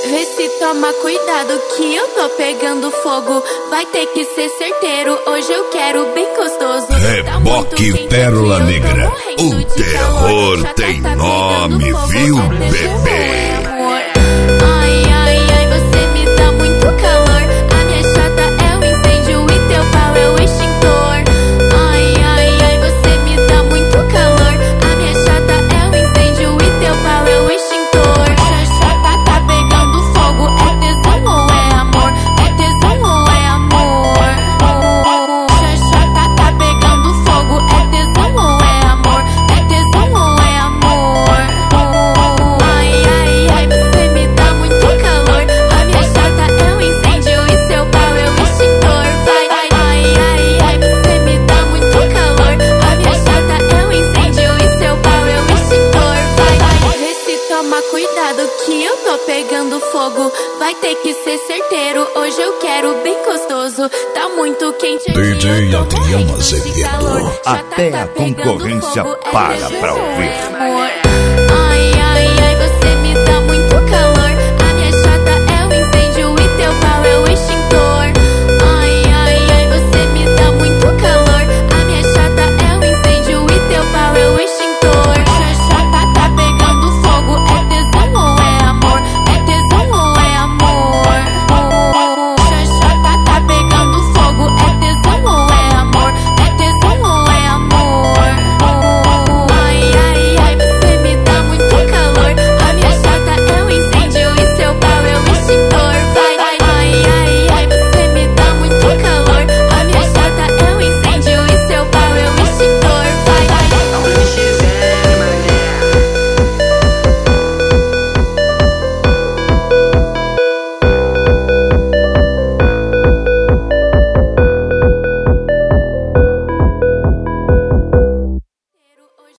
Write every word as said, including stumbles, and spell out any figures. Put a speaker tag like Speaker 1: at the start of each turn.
Speaker 1: Vê se toma cuidado que eu tô pegando fogo. Vai ter que ser certeiro, hoje eu quero bem gostoso.
Speaker 2: Reboque Pérola Negra, o terror tem nome, viu, bebê?
Speaker 1: Ai, ai, ai, você me dá muito calor. A minha chata é o incêndio e teu pau é o extintor. Ai, ai, ai, você me dá muito calor. A minha chata é o incêndio e teu pau é o extintor. Chata tá pegando fogo, é tesão ou é amor? É tesão ou é amor? Chata tá pegando fogo, é tesão ou é amor? É tesão ou é amor? Ai, ai, ai, você me dá muito calor. A minha chata é um incêndio e seu pau é o extintor. Vai, vai, ai, ai, ai, você me dá muito calor. A minha chata é um incêndio e seu pau é o extintor. Vai, vai, vê se toma cuidado que eu tô pegando fogo. Vai ter que ser certeiro, hoje eu quero bem gostoso. Tá muito quente aqui,
Speaker 2: D J
Speaker 1: eu tô
Speaker 2: Adriano
Speaker 1: morrendo de
Speaker 2: Azevedo,
Speaker 1: calor. Chata
Speaker 2: até
Speaker 1: tá
Speaker 2: a
Speaker 1: pegando
Speaker 2: concorrência
Speaker 1: fogo, é
Speaker 2: para
Speaker 1: tesão
Speaker 2: pra
Speaker 1: ou
Speaker 2: ouvir.
Speaker 1: é amor?